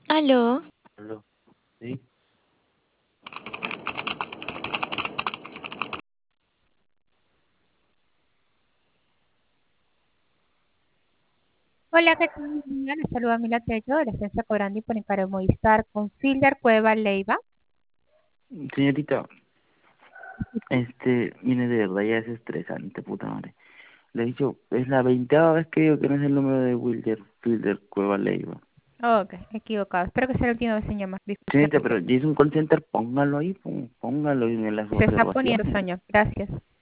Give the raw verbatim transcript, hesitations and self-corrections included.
Aló, Aló, ¿sí? Hola, ¿qué tal? Mañana saluda Mila Tello de la Agencia Cobrandi por encargo de Movistar con Filder Cueva Leiva. Señorita, este, viene de verdad, ya es estresante, puta madre. Le he dicho, es la veinteava vez que digo que no es el número de Wilder, Wilder Cueva Leiva. Ok, equivocado. Espero que sea la última vez en llamar. Disculpe, Señorita, Filder. pero ya es un call center, póngalo ahí, pó- póngalo en las Se está observaciones. poniendo sueño. Gracias.